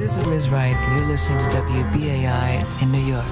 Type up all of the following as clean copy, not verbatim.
this is Liz Wright. You're listening to WBAI in New York.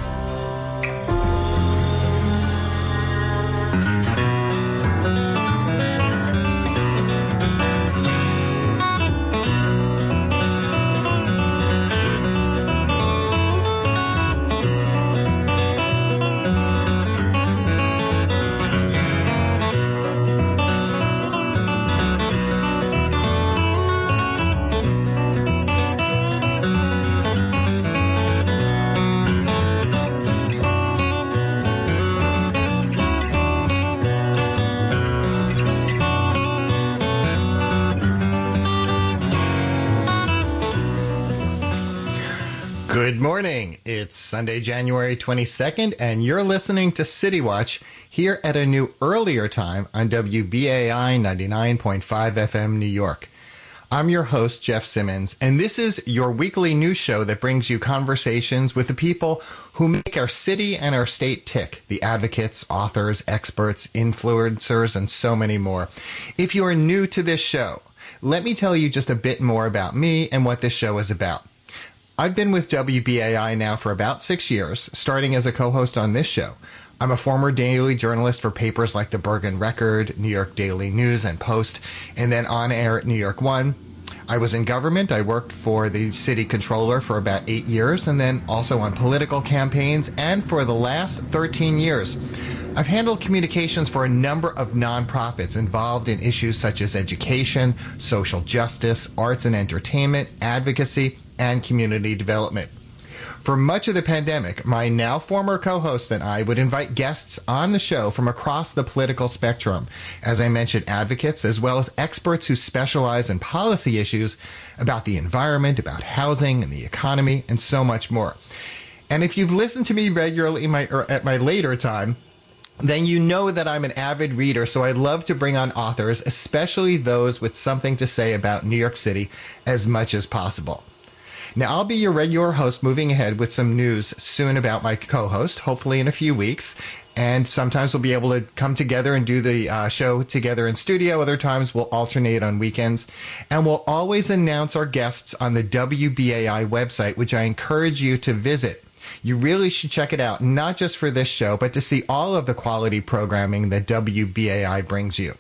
Good morning. It's Sunday, January 22nd, and you're listening to City Watch here at a new earlier time on WBAI 99.5 FM New York. I'm your host, Jeff Simmons, and this is your weekly news show that brings you conversations with the people who make our city and our state tick, the advocates, authors, experts, influencers, and so many more. If you are new to this show, let me tell you just a bit more about me and what this show is about. I've been with WBAI now for about 6 years, starting as a co-host on this show. I'm a former daily journalist for papers like the Bergen Record, New York Daily News and Post, and then on air at New York One. I was in government. I worked for the city controller for about 8 years, and then also on political campaigns. And for the last 13 years, I've handled communications for a number of nonprofits involved in issues such as education, social justice, arts and entertainment, advocacy, and community development. For much of the pandemic, my now former co-host and I would invite guests on the show from across the political spectrum. As I mentioned, advocates as well as experts who specialize in policy issues about the environment, about housing and the economy, and so much more. And if you've listened to me regularly at my later time, then you know that I'm an avid reader, so I love to bring on authors, especially those with something to say about New York City as much as possible. Now, I'll be your regular host moving ahead with some news soon about my co-host, hopefully in a few weeks. And sometimes we'll be able to come together and do the show together in studio. Other times we'll alternate on weekends. And we'll always announce our guests on the WBAI website, which I encourage you to visit. You really should check it out, not just for this show, but to see all of the quality programming that WBAI brings you.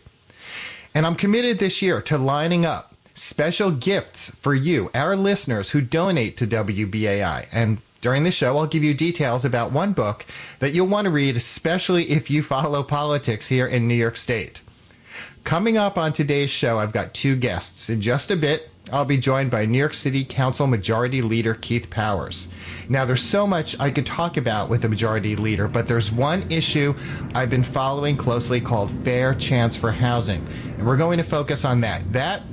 And I'm committed this year to lining up special gifts for you, our listeners who donate to WBAI. And during the show, I'll give you details about one book that you'll want to read, especially if you follow politics here in New York State. Coming up on today's show, I've got two guests. In just a bit, I'll be joined by New York City Council Majority Leader Keith Powers. Now, there's so much I could talk about with the Majority Leader, but there's one issue I've been following closely called Fair Chance for Housing, and we're going to focus on that.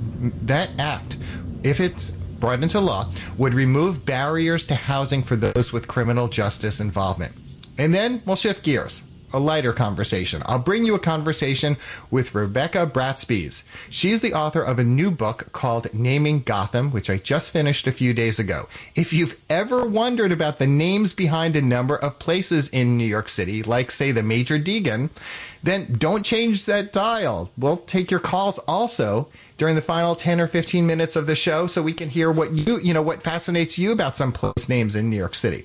That act, if it's brought into law, would remove barriers to housing for those with criminal justice involvement. And then we'll shift gears. A lighter conversation. I'll bring you a conversation with Rebecca Bratspies. She's the author of a new book called Naming Gotham, which I just finished a few days ago. If you've ever wondered about the names behind a number of places in New York City, like, say, the Major Deegan, then don't change that dial. We'll take your calls also during the final 10 or 15 minutes of the show so we can hear what what fascinates you about some place names in New York City.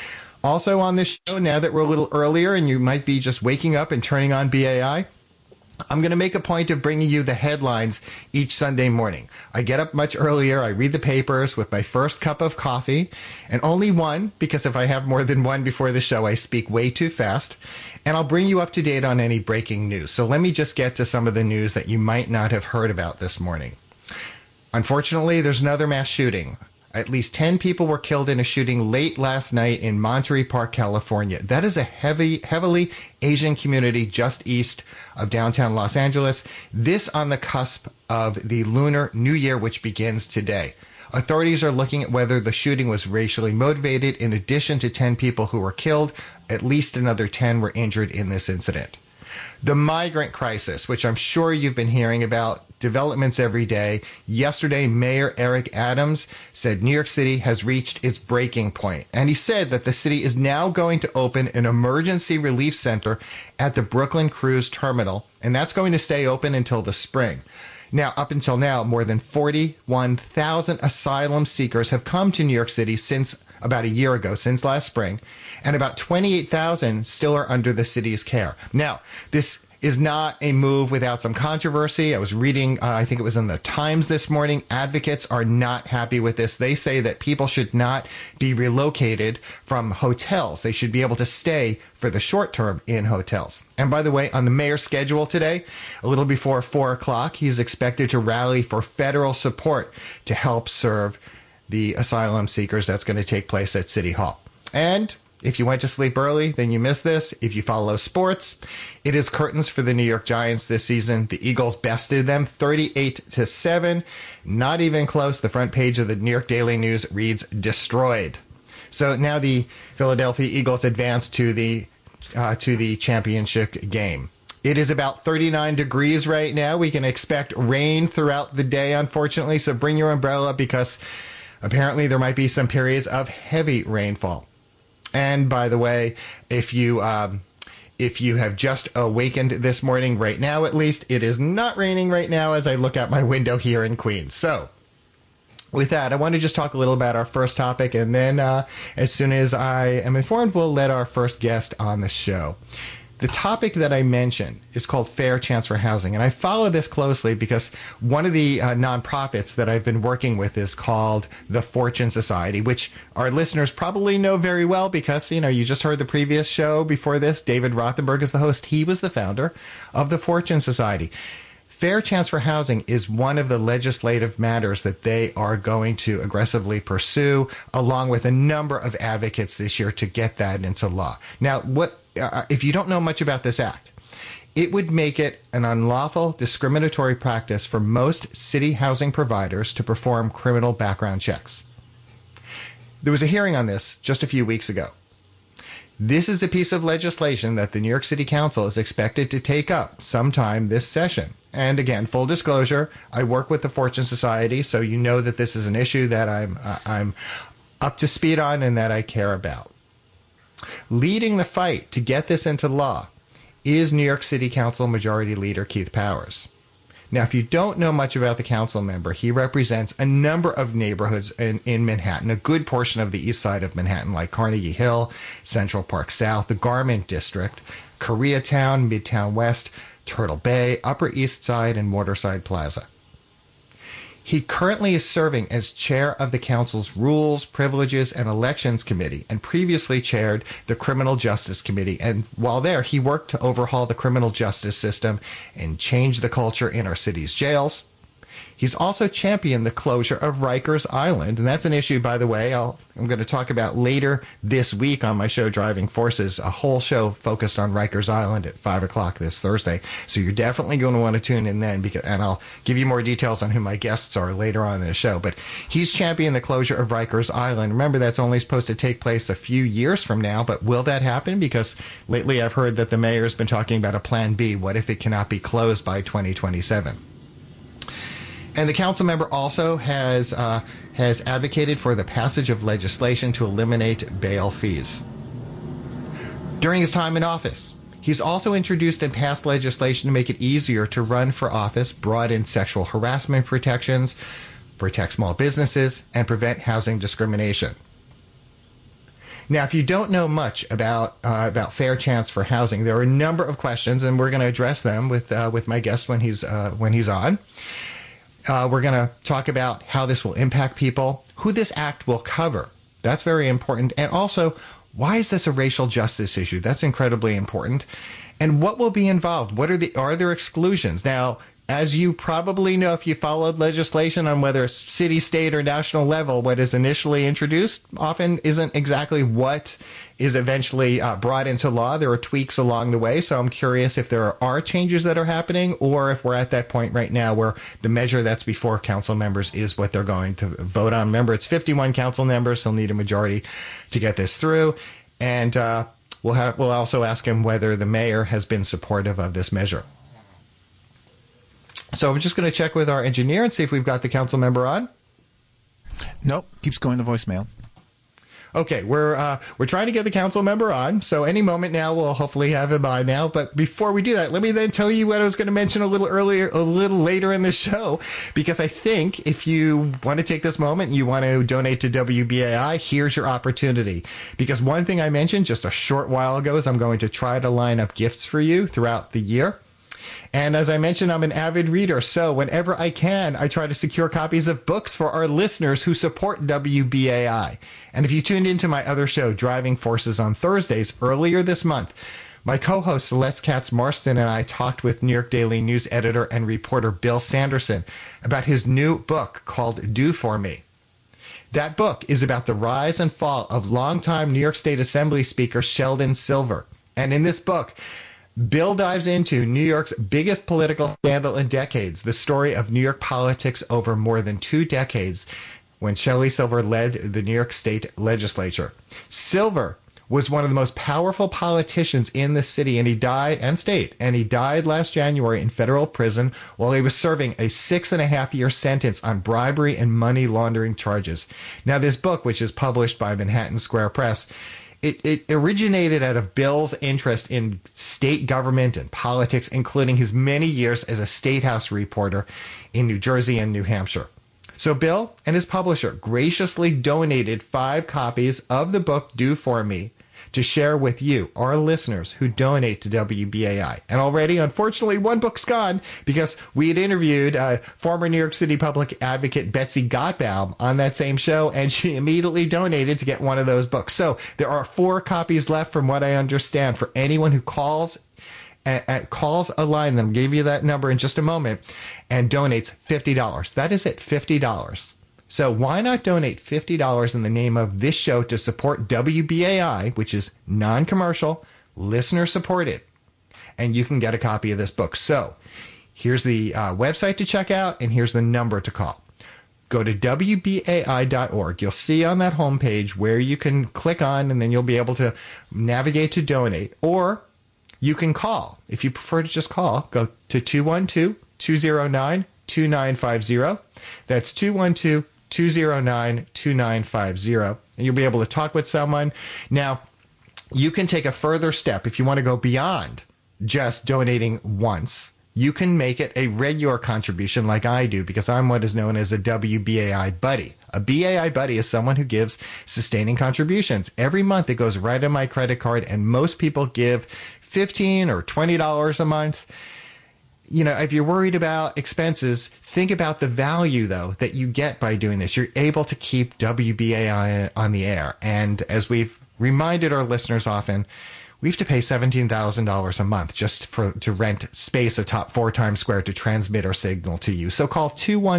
Also on this show, now that we're a little earlier and you might be just waking up and turning on BAI, I'm going to make a point of bringing you the headlines each Sunday morning. I get up much earlier, I read the papers with my first cup of coffee, and only one, because if I have more than one before the show, I speak way too fast, and I'll bring you up to date on any breaking news. So let me just get to some of the news that you might not have heard about this morning. Unfortunately, there's another mass shooting. At least 10 people were killed in a shooting late last night in Monterey Park, California. That is a heavily Asian community just east of downtown Los Angeles. This on the cusp of the Lunar New Year, which begins today. Authorities are looking at whether the shooting was racially motivated. In addition to 10 people who were killed, at least another 10 were injured in this incident. The migrant crisis, which I'm sure you've been hearing about, developments every day. Yesterday, Mayor Eric Adams said New York City has reached its breaking point. And he said that the city is now going to open an emergency relief center at the Brooklyn Cruise Terminal, and that's going to stay open until the spring. Now, up until now, more than 41,000 asylum seekers have come to New York City since about a year ago, since last spring, and about 28,000 still are under the city's care. Now, this is not a move without some controversy. I was reading, I think it was in the Times this morning, advocates are not happy with this. They say that people should not be relocated from hotels. They should be able to stay for the short term in hotels. And by the way, on the mayor's schedule today, a little before 4 o'clock, he's expected to rally for federal support to help serve the asylum seekers. That's going to take place at City Hall. And if you went to sleep early, then you missed this. If you follow sports, it is curtains for the New York Giants this season. The Eagles bested them 38-7. Not even close. The front page of the New York Daily News reads destroyed. So now the Philadelphia Eagles advance to the championship game. It is about 39 degrees right now. We can expect rain throughout the day, unfortunately. So bring your umbrella because apparently there might be some periods of heavy rainfall. And by the way, if you have just awakened this morning, right now at least, it is not raining right now as I look out my window here in Queens. So with that, I want to just talk a little about our first topic, and then as soon as I am informed, we'll let our first guest on the show. The topic that I mentioned is called Fair Chance for Housing, and I follow this closely because one of the nonprofits that I've been working with is called the Fortune Society, which our listeners probably know very well because, you just heard the previous show before this. David Rothenberg is the host. He was the founder of the Fortune Society. Fair Chance for Housing is one of the legislative matters that they are going to aggressively pursue, along with a number of advocates this year to get that into law. Now, if you don't know much about this act, it would make it an unlawful discriminatory practice for most city housing providers to perform criminal background checks. There was a hearing on this just a few weeks ago. This is a piece of legislation that the New York City Council is expected to take up sometime this session. And again, full disclosure, I work with the Fortune Society, so you know that this is an issue that I'm up to speed on and that I care about. Leading the fight to get this into law is New York City Council Majority Leader Keith Powers. Now, if you don't know much about the council member, he represents a number of neighborhoods in Manhattan, a good portion of the east side of Manhattan, like Carnegie Hill, Central Park South, the Garment District, Koreatown, Midtown West, Turtle Bay, Upper East Side, and Waterside Plaza. He currently is serving as chair of the council's Rules, Privileges, and Elections Committee and previously chaired the Criminal Justice Committee. And while there, he worked to overhaul the criminal justice system and change the culture in our city's jails. He's also championed the closure of Rikers Island, and that's an issue, by the way, I'm going to talk about later this week on my show, Driving Forces, a whole show focused on Rikers Island at 5 o'clock this Thursday. So you're definitely going to want to tune in then, and I'll give you more details on who my guests are later on in the show. But he's championed the closure of Rikers Island. Remember, that's only supposed to take place a few years from now, but will that happen? Because lately I've heard that the mayor's been talking about a plan B. What if it cannot be closed by 2027? And the council member also has advocated for the passage of legislation to eliminate bail fees. During his time in office, he's also introduced and passed legislation to make it easier to run for office, broaden sexual harassment protections, protect small businesses, and prevent housing discrimination. Now, if you don't know much about Fair Chance for Housing, there are a number of questions, and we're going to address them with my guest when he's on. We're going to talk about how this will impact people, who this act will cover. That's very important. And also, why is this a racial justice issue? That's incredibly important. And what will be involved? Are there exclusions? Now, as you probably know if you followed legislation on whether it's city, state, or national level, what is initially introduced often isn't exactly what is eventually brought into law. There are tweaks along the way, so I'm curious if there are changes that are happening or if we're at that point right now where the measure that's before council members is what they're going to vote on. Remember, it's 51 council members, so they'll need a majority to get this through. And we'll also ask him whether the mayor has been supportive of this measure. So I'm just going to check with our engineer and see if we've got the council member on. Nope, keeps going to voicemail. Okay, we're trying to get the council member on, so any moment now we'll hopefully have him on now. But before we do that, let me then tell you what I was going to mention a little later in the show, because I think if you want to take this moment and you want to donate to WBAI, here's your opportunity. Because one thing I mentioned just a short while ago is I'm going to try to line up gifts for you throughout the year. And as I mentioned, I'm an avid reader, so whenever I can, I try to secure copies of books for our listeners who support WBAI. And if you tuned into my other show, Driving Forces, on Thursdays earlier this month, my co-host Celeste Katz-Marston and I talked with New York Daily News editor and reporter Bill Sanderson about his new book called Do For Me. That book is about the rise and fall of longtime New York State Assembly Speaker Sheldon Silver. And in this book, Bill dives into New York's biggest political scandal in decades, the story of New York politics over more than 2 decades when Shelley Silver led the New York State legislature. Silver was one of the most powerful politicians in the city, and he died last January in federal prison while he was serving a 6.5-year sentence on bribery and money laundering charges. Now, this book, which is published by Manhattan Square Press, it originated out of Bill's interest in state government and politics, including his many years as a State House reporter in New Jersey and New Hampshire. So Bill and his publisher graciously donated 5 copies of the book Do For Me to share with you, our listeners who donate to WBAI. And already, unfortunately, one book's gone because we had interviewed former New York City public advocate Betsy Gottbaum on that same show, and she immediately donated to get one of those books. So there are 4 copies left from what I understand for anyone who calls a line, and I'll give you that number in just a moment, and donates $50. That is it, $50. So why not donate $50 in the name of this show to support WBAI, which is non-commercial, listener-supported, and you can get a copy of this book. So here's the website to check out, and here's the number to call. Go to WBAI.org. You'll see on that homepage where you can click on, and then you'll be able to navigate to donate. Or you can call. If you prefer to just call, go to 212-209-2950. That's 212-209-2950, and you'll be able to talk with someone. Now, you can take a further step if you want to go beyond just donating once. You can make it a regular contribution like I do, because I'm what is known as a WBAI buddy. A BAI buddy is someone who gives sustaining contributions. Every month it goes right on my credit card, and most people give $15 or $20 a month. You know, if you're worried about expenses, think about the value, though, that you get by doing this. You're able to keep WBAI on the air. And as we've reminded our listeners often, we have to pay $17,000 a month just to rent space atop 4 Times Square to transmit our signal to you. So call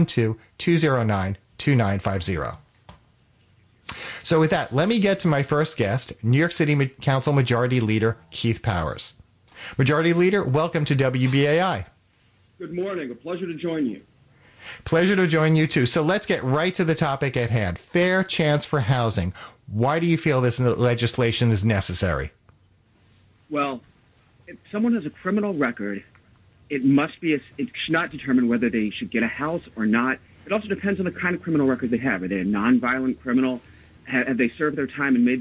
212-209-2950. So with that, let me get to my first guest, New York City Council Majority Leader Keith Powers. Majority Leader, welcome to WBAI. Good morning. A pleasure to join you. Pleasure to join you, too. So let's get right to the topic at hand. Fair chance for housing. Why do you feel this legislation is necessary? Well, if someone has a criminal record, it should not determine whether they should get a house or not. It also depends on the kind of criminal record they have. Are they a nonviolent criminal? Have they served their time and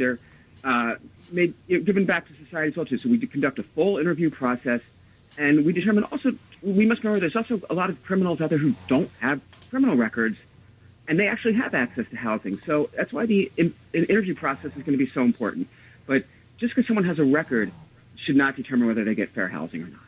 given back to society as well, too? So we conduct a full interview process, and we determine also, we must remember there's also a lot of criminals out there who don't have criminal records, and they actually have access to housing. So that's why the interview process is going to be so important. But just because someone has a record should not determine whether they get fair housing or not.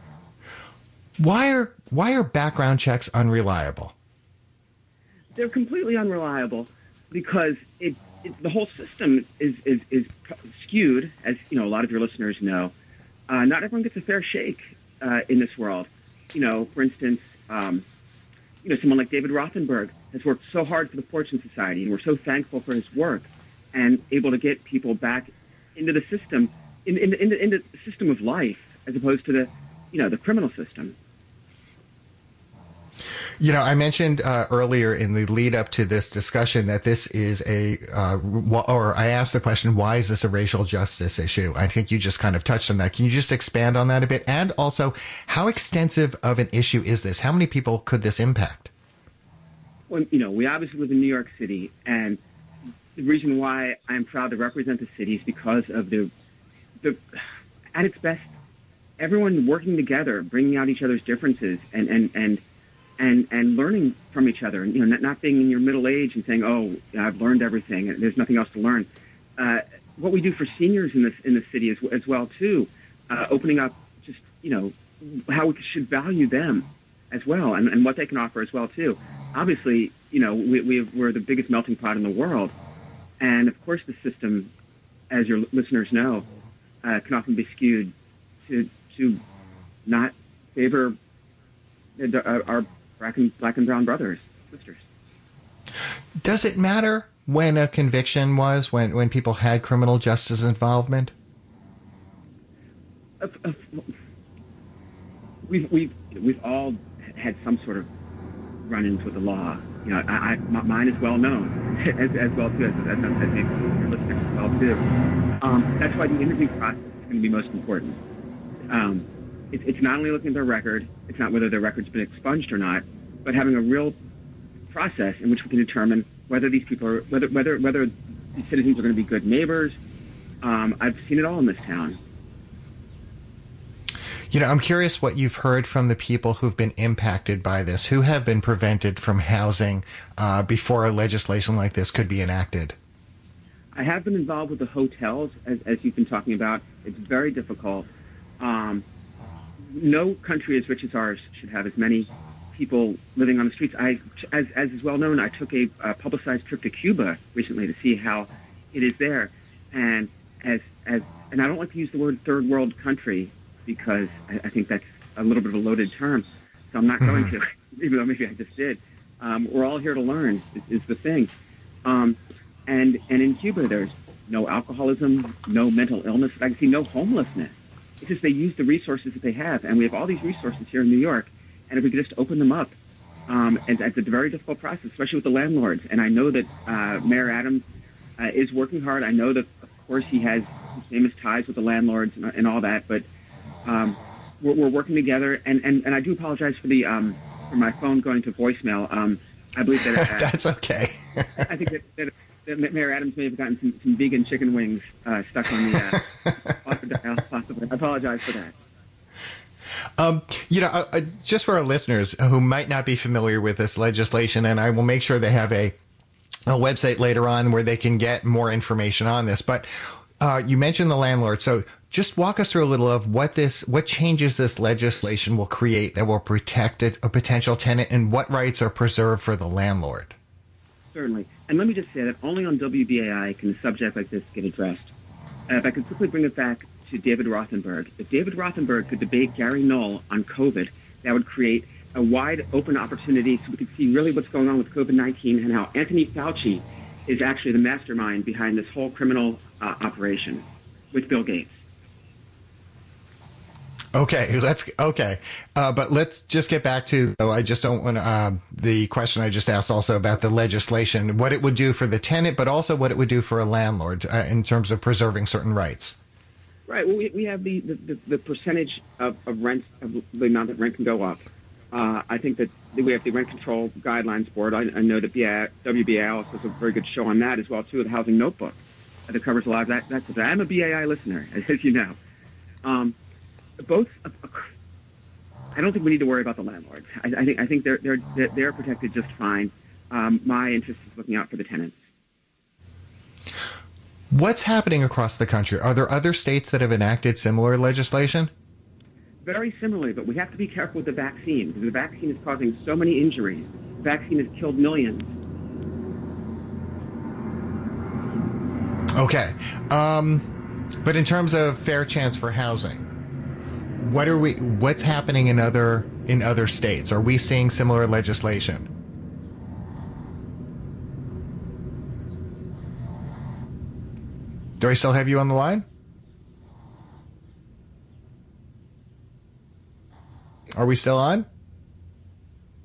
Why are background checks unreliable? They're completely unreliable because the whole system is skewed, as you know, a lot of your listeners know. Not everyone gets a fair shake in this world. You know, for instance, someone like David Rothenberg has worked so hard for the Fortune Society, and we're so thankful for his work and able to get people back into the system, in the system of life, as opposed to the criminal system. I mentioned earlier in the lead up to this discussion that this is or I asked the question, why is this a racial justice issue? I think you just kind of touched on that. Can you just expand on that a bit? And also, how extensive of an issue is this? How many people could this impact? Well, we obviously live in New York City, and the reason why I'm proud to represent the city is because of the at its best, everyone working together, bringing out each other's differences, and learning from each other, and not being in your middle age and saying, "Oh, I've learned everything, and there's nothing else to learn." What we do for seniors in the city as well too, opening up just how we should value them as well, and what they can offer as well too. Obviously, we're the biggest melting pot in the world, and of course the system, as your listeners know, can often be skewed to not favor our black and brown brothers, sisters. Does it matter when a conviction was, when people had criminal justice involvement? We've all had some sort of run-ins with the law. Mine is well known, as well too, as I think your listeners as well too. That's why the interview process is going to be most important. It's not only looking at their record, it's not whether their record's been expunged or not, but having a real process in which we can determine whether these people are, whether these citizens are going to be good neighbors. I've seen it all in this town. I'm curious what you've heard from the people who've been impacted by this, who have been prevented from housing before a legislation like this could be enacted. I have been involved with the hotels, as you've been talking about. It's very difficult. No country as rich as ours should have as many people living on the streets. As is well known, I took a publicized trip to Cuba recently to see how it is there, and and I don't like to use the word third world country because I think that's a little bit of a loaded term, so I'm not going to, even though maybe I just did. We're all here to learn is the thing, and in Cuba there's no alcoholism, no mental illness. I can see no homelessness. It's just they use the resources that they have, and we have all these resources here in New York, and if we could just open them up, and it's a very difficult process, especially with the landlords. And I know that Mayor Adams is working hard. I know that, of course, he has famous ties with the landlords and all that, but we're working together. And I do apologize for for my phone going to voicemail. I believe that that's okay. I think that Mayor Adams may have gotten some vegan chicken wings stuck on the dial, possibly. I apologize for that. Just for our listeners who might not be familiar with this legislation, and I will make sure they have a website later on where they can get more information on this. But you mentioned the landlord, so just walk us through a little of what changes this legislation will create that will protect a potential tenant, and what rights are preserved for the landlord. Certainly. And let me just say that only on WBAI can a subject like this get addressed. If I could quickly bring it back to David Rothenberg. If David Rothenberg could debate Gary Null on COVID, that would create a wide open opportunity so we could see really what's going on with COVID-19 and how Anthony Fauci is actually the mastermind behind this whole criminal operation with Bill Gates. Okay, but let's just get back to. I just don't want the question I just asked also about the legislation, what it would do for the tenant, but also what it would do for a landlord in terms of preserving certain rights. Right. Well, we have the percentage of rent, of the amount that rent can go up. I think that we have the Rent Control Guidelines Board. I know that WBAI also does a very good show on that as well too, the Housing Notebook that covers a lot of that. I'm a BAI listener, as you know. Both, I don't think we need to worry about the landlords. I think they're protected just fine. My interest is looking out for the tenants. What's happening across the country? Are there other states that have enacted similar legislation? Very similarly, but we have to be careful with the vaccine because the vaccine is causing so many injuries. The vaccine has killed millions. Okay, but in terms of fair chance for housing. What's happening in other states? Are we seeing similar legislation? Do I still have you on the line? Are we still on?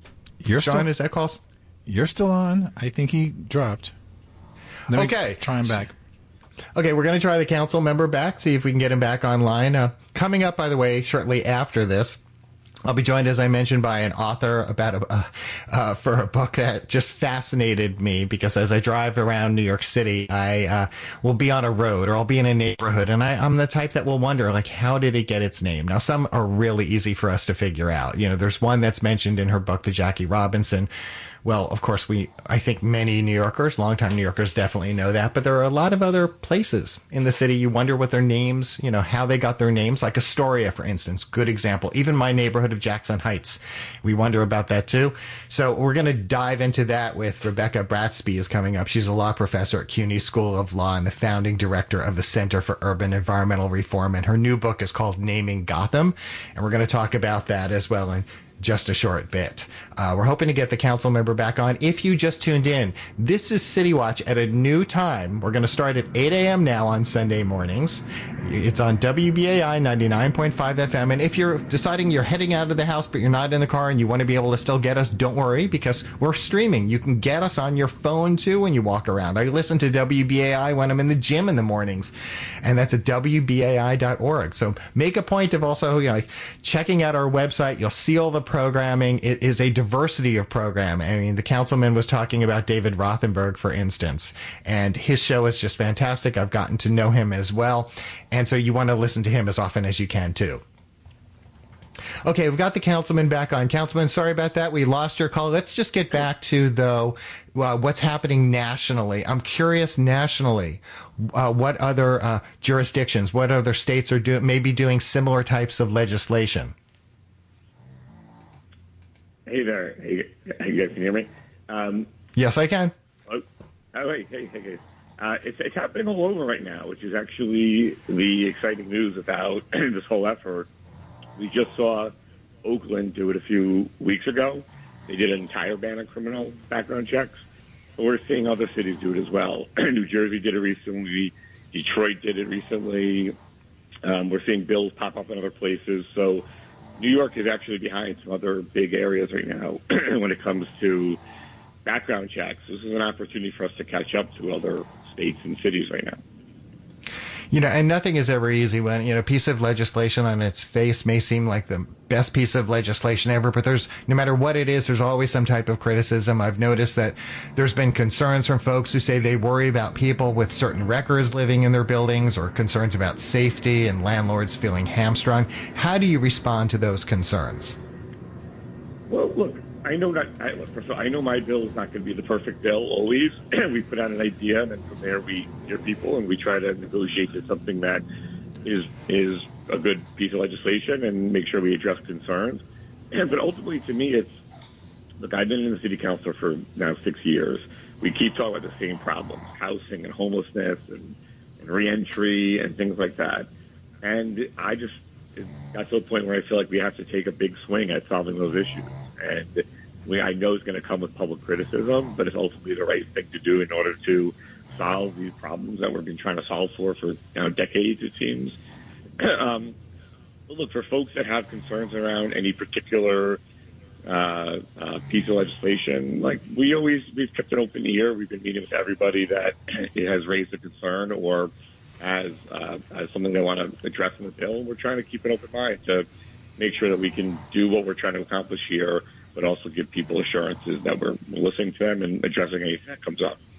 John, is that call? You're still on. I think he dropped. Okay. Try him back. Okay, we're going to try the council member back, see if we can get him back online. Coming up, by the way, shortly after this, I'll be joined, as I mentioned, by an author for a book that just fascinated me, because as I drive around New York City, I will be on a road or I'll be in a neighborhood, and I'm the type that will wonder, like, how did it get its name? Now, some are really easy for us to figure out. You know, there's one that's mentioned in her book, The Jackie Robinson. Well, of course, I think many New Yorkers, longtime New Yorkers, definitely know that. But there are a lot of other places in the city. You wonder what their names, you know, how they got their names. Like Astoria, for instance, good example. Even my neighborhood of Jackson Heights, we wonder about that too. So we're going to dive into that with Rebecca Bratsby is coming up. She's a law professor at CUNY School of Law and the founding director of the Center for Urban Environmental Reform. And her new book is called Naming Gotham. And we're going to talk about that as well in just a short bit. We're hoping to get the council member back on. If you just tuned in, this is City Watch at a new time. We're going to start at 8 a.m. now on Sunday mornings. It's on WBAI 99.5 FM. And if you're deciding you're heading out of the house but you're not in the car and you want to be able to still get us, don't worry, because we're streaming. You can get us on your phone too when you walk around. I listen to WBAI when I'm in the gym in the mornings, and that's at WBAI.org. So make a point of also, you know, checking out our website. You'll see all the programming. It is a diversity of program. I mean, the councilman was talking about David Rothenberg, for instance, and his show is just fantastic. I've gotten to know him as well, and so you want to listen to him as often as you can too. Okay, we've got the councilman back on. Councilman, sorry about that. We lost your call. Let's just get back to, though, what's happening nationally. I'm curious nationally, what other jurisdictions, what other states are maybe doing similar types of legislation? Hey there. Hey, you guys can hear me? Yes, I can. Oh, wait. Hey. It's happening all over right now, which is actually the exciting news about this whole effort. We just saw Oakland do it a few weeks ago. They did an entire ban on criminal background checks. But we're seeing other cities do it as well. New Jersey did it recently. Detroit did it recently. We're seeing bills pop up in other places. So New York is actually behind some other big areas right now when it comes to background checks. This is an opportunity for us to catch up to other states and cities right now. You know, and nothing is ever easy when, you know, a piece of legislation on its face may seem like the best piece of legislation ever, but no matter what it is, there's always some type of criticism. I've noticed that there's been concerns from folks who say they worry about people with certain records living in their buildings, or concerns about safety and landlords feeling hamstrung. How do you respond to those concerns? Well, look, I know my bill is not going to be the perfect bill always. We put out an idea, and then from there we hear people, and we try to negotiate to something that is a good piece of legislation and make sure we address concerns. But ultimately, to me, look, I've been in the city council for now 6 years. We keep talking about the same problems: housing and homelessness and reentry and things like that. And it got to a point where I feel like we have to take a big swing at solving those issues. And I know it's going to come with public criticism, but it's ultimately the right thing to do in order to solve these problems that we've been trying to solve for decades, it seems. But look, for folks that have concerns around any particular piece of legislation, like we've kept an open ear. We've been meeting with everybody that has raised a concern or has something they want to address in the bill. We're trying to keep an open mind to make sure that we can do what we're trying to accomplish here, but also give people assurances that we're listening to them and addressing anything that comes up.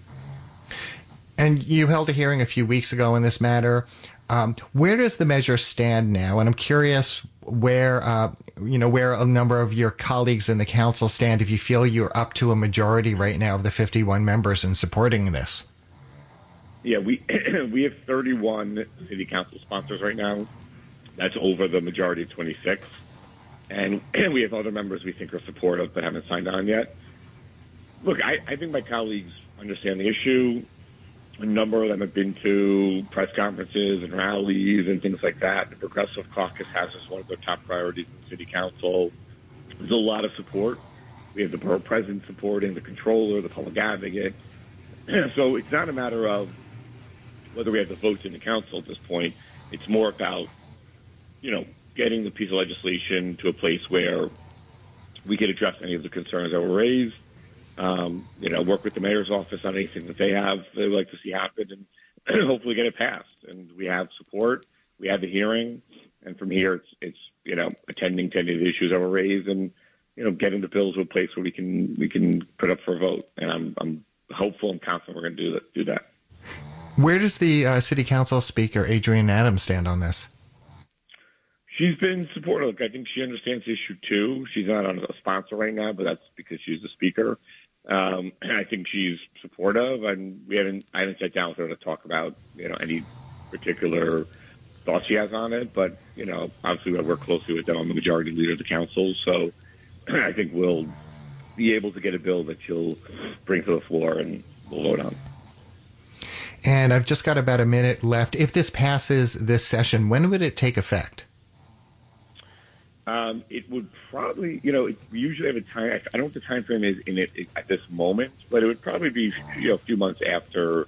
And you held a hearing a few weeks ago in this matter. Where does the measure stand now? And I'm curious where a number of your colleagues in the council stand, if you feel you're up to a majority right now of the 51 members in supporting this. Yeah, we have 31 city council sponsors right now. That's over the majority of 26. And we have other members we think are supportive but haven't signed on yet. Look, I think my colleagues understand the issue. A number of them have been to press conferences and rallies and things like that. The Progressive Caucus has as one of their top priorities in the city council. There's a lot of support. We have the borough president supporting, the controller, the public advocate. So it's not a matter of whether we have the votes in the council at this point. It's more about, getting the piece of legislation to a place where we could address any of the concerns that were raised. Work with the mayor's office on anything that they would like to see happen, and hopefully get it passed. And we have support. We had the hearing, and from here, it's attending to any of the issues that were raised, and getting the bills to a place where we can put up for a vote. And I'm hopeful and confident we're going to do that. Where does the City Council Speaker Adrienne Adams stand on this? She's been supportive. I think she understands the issue too. She's not on a sponsor right now, but that's because she's the speaker. I think she's supportive, and I haven't sat down with her to talk about any particular thoughts she has on it. But obviously I work closely with them. I'm the majority leader of the council, so I think we'll be able to get a bill that she'll bring to the floor and we'll vote on. And I've just got about a minute left. If this passes this session, when would it take effect? It would probably, we usually have a time. I don't know what the time frame is in it at this moment, but it would probably be, a few months after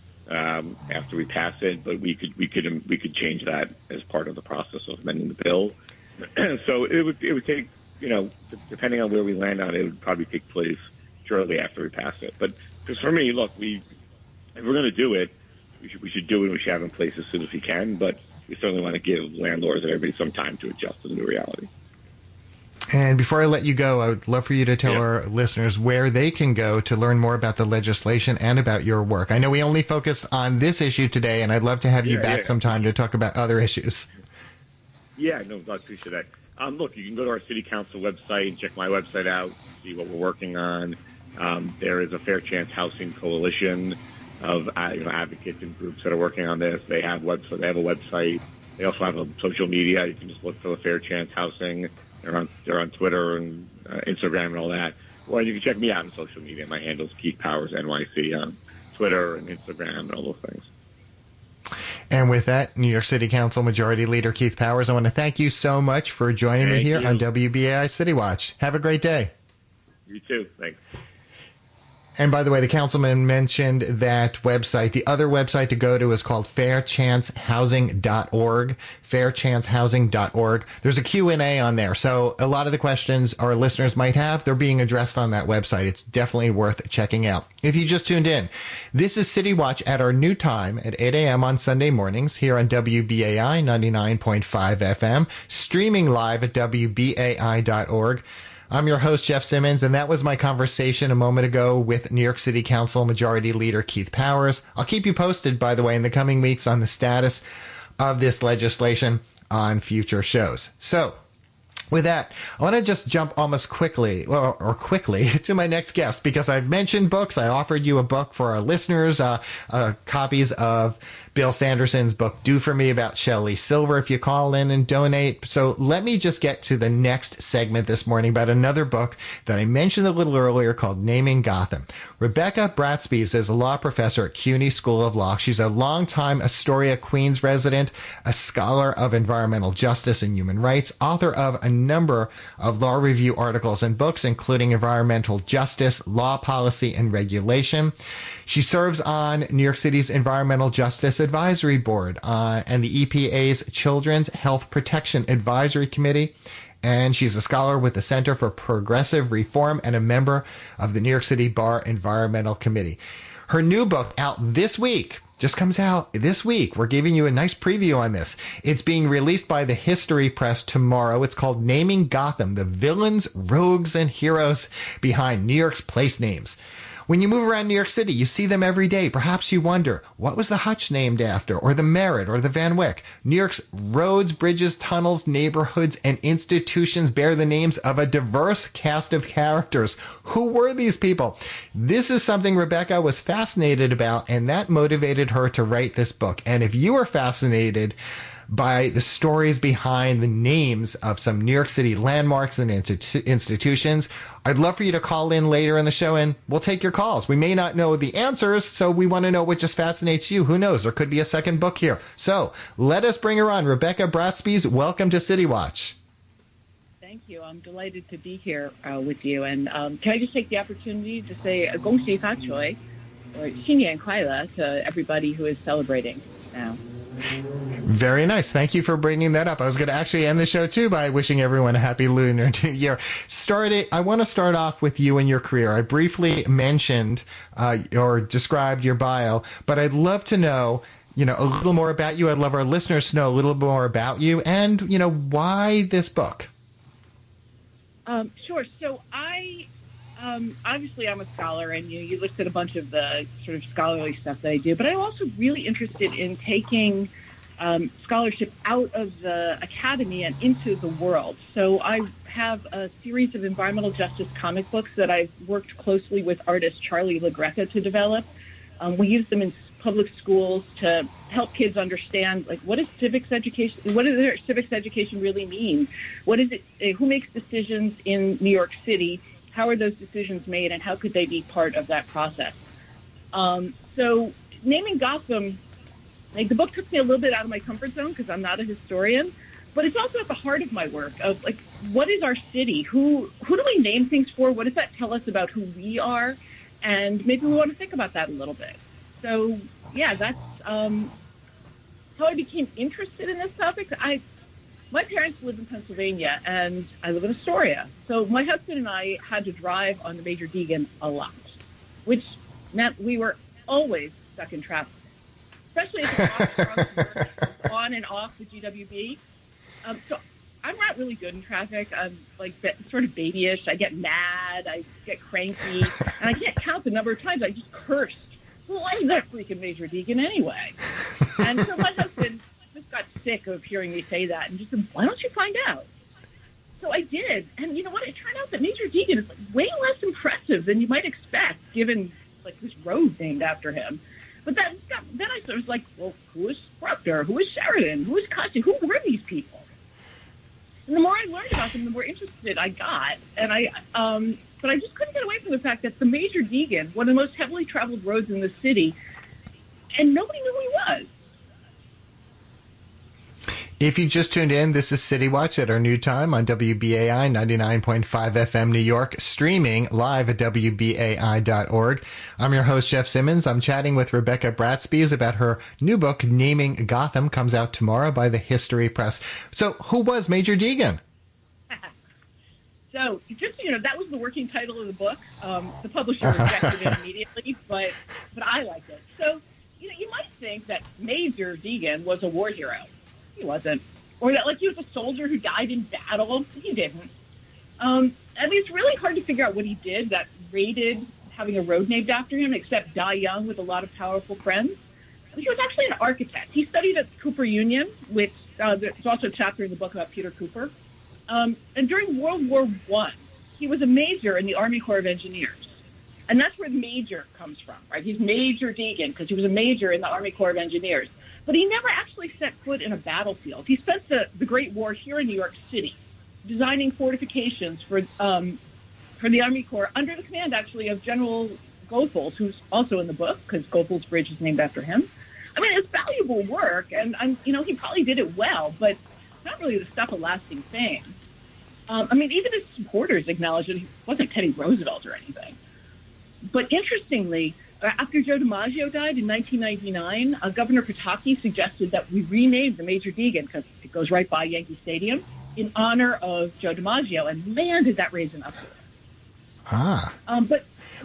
we pass it. But we could change that as part of the process of amending the bill. So it would take, depending on where we land on it, it would probably take place shortly after we pass it. But because for me, look, if we're going to do it, we should do it. We should have it in place as soon as we can. But we certainly want to give landlords and everybody some time to adjust to the new reality. And before I let you go, I would love for you to tell our listeners where they can go to learn more about the legislation and about your work. I know we only focus on this issue today, and I'd love to have you back sometime to talk about other issues. Yeah, no, I appreciate that. Look, you can go to our City Council website and check my website out, see what we're working on. There is a Fair Chance Housing Coalition of advocates and groups that are working on this. They have a website. They also have a social media. You can just look for the Fair Chance Housing. They're on Twitter and Instagram and all that. Or you can check me out on social media. My handle's Keith Powers NYC on Twitter and Instagram and all those things. And with that, New York City Council Majority Leader Keith Powers, I want to thank you so much for joining me here on WBAI City Watch. Have a great day. You too. Thanks. And by the way, the councilman mentioned that website. The other website to go to is called fairchancehousing.org, fairchancehousing.org. There's a Q&A on there. So a lot of the questions our listeners might have, they're being addressed on that website. It's definitely worth checking out. If you just tuned in, this is City Watch at our new time at 8 a.m. on Sunday mornings here on WBAI 99.5 FM, streaming live at WBAI.org. I'm your host, Jeff Simmons, and that was my conversation a moment ago with New York City Council Majority Leader Keith Powers. I'll keep you posted, by the way, in the coming weeks on the status of this legislation on future shows. So, with that, I want to just jump almost quickly to my next guest, because I've mentioned books. I offered you a book for our listeners, copies of Bill Sanderson's book, Do For Me, about Shelley Silver, if you call in and donate. So let me just get to the next segment this morning about another book that I mentioned a little earlier called Naming Gotham. Rebecca Bratsby is a law professor at CUNY School of Law. She's a longtime Astoria, Queens resident, a scholar of environmental justice and human rights, author of a number of law review articles and books, including Environmental Justice, Law Policy, and Regulation. She serves on New York City's Environmental Justice Advisory Board and the EPA's Children's Health Protection Advisory Committee. And she's a scholar with the Center for Progressive Reform and a member of the New York City Bar Environmental Committee. Her new book out this week, just comes out this week. We're giving you a nice preview on this. It's being released by the History Press tomorrow. It's called Naming Gotham, the Villains, Rogues, and Heroes Behind New York's Place Names. When you move around New York City, you see them every day. Perhaps you wonder, what was the Hutch named after, or the Merritt, or the Van Wyck? New York's roads, bridges, tunnels, neighborhoods, and institutions bear the names of a diverse cast of characters. Who were these people? This is something Rebecca was fascinated about, and that motivated her to write this book. And if you are fascinated by the stories behind the names of some New York City landmarks and institutions, I'd love for you to call in later in the show, and we'll take your calls. We may not know the answers, so we want to know what just fascinates you. Who knows? There could be a second book here. So let us bring her on. Rebecca Bratsby, welcome to City Watch. Thank you. I'm delighted to be here with you. And can I just take the opportunity to say 恭喜发财 or 新年快乐 to everybody who is celebrating now. Very nice. Thank you for bringing that up. I was going to actually end the show, too, by wishing everyone a happy Lunar New Year. I want to start off with you and your career. I briefly mentioned or described your bio, but I'd love to know, a little more about you. I'd love our listeners to know a little more about you and, why this book. Sure. So obviously I'm a scholar, and you listed a bunch of the sort of scholarly stuff that I do, but I'm also really interested in taking scholarship out of the academy and into the world. So I have a series of environmental justice comic books that I've worked closely with artist Charlie LaGreca to develop. We use them in public schools to help kids understand, like, what does civics education really mean? What is it? Who makes decisions in New York City? How are those decisions made, and how could they be part of that process? So naming Gotham, the book took me a little bit out of my comfort zone because I'm not a historian, but it's also at the heart of my work of, like, what is our city? Who do we name things for? What does that tell us about who we are? And maybe we want to think about that a little bit. So, yeah, that's how I became interested in this topic. My parents live in Pennsylvania, and I live in Astoria. So my husband and I had to drive on the Major Deegan a lot, which meant we were always stuck in traffic, especially if on and off the GWB. So I'm not really good in traffic. I'm sort of babyish. I get mad. I get cranky. And I can't count the number of times I just cursed. Why is that freaking Major Deegan anyway? And so my husband just got sick of hearing me say that and just said, why don't you find out? So I did. And you know what? It turned out that Major Deegan is way less impressive than you might expect, given this road named after him. But then I was like, well, who is Bruckner? Who is Sheridan? Who is Cushing? Who were these people? And the more I learned about them, the more interested I got. And but I just couldn't get away from the fact that the Major Deegan, one of the most heavily traveled roads in the city, and nobody knew who he was. If you just tuned in, this is City Watch at our new time on WBAI 99.5 FM New York, streaming live at WBAI.org. I'm your host, Jeff Simmons. I'm chatting with Rebecca Bratspees about her new book, Naming Gotham, comes out tomorrow by the History Press. So who was Major Deegan? So just, that was the working title of the book. The publisher rejected it immediately, but I liked it. So, you might think that Major Deegan was a war hero. He wasn't. Or that, he was a soldier who died in battle. He didn't. It's really hard to figure out what he did that rated having a road named after him, except die young with a lot of powerful friends. He was actually an architect. He studied at Cooper Union, which there's also a chapter in the book about Peter Cooper. And during World War I, he was a major in the Army Corps of Engineers. And that's where the major comes from, right? He's Major Deegan because he was a major in the Army Corps of Engineers. But he never actually set foot in a battlefield. He spent the Great War here in New York City, designing fortifications for the Army Corps under the command, actually, of General Goethals, who's also in the book because Goethals Bridge is named after him. It's valuable work, and he probably did it well, but it's not really the stuff of lasting fame. Even his supporters acknowledged that he wasn't Teddy Roosevelt or anything. But interestingly, after Joe DiMaggio died in 1999, Governor Pataki suggested that we rename the Major Deegan, because it goes right by Yankee Stadium, in honor of Joe DiMaggio. And man, did that raise an uproar. But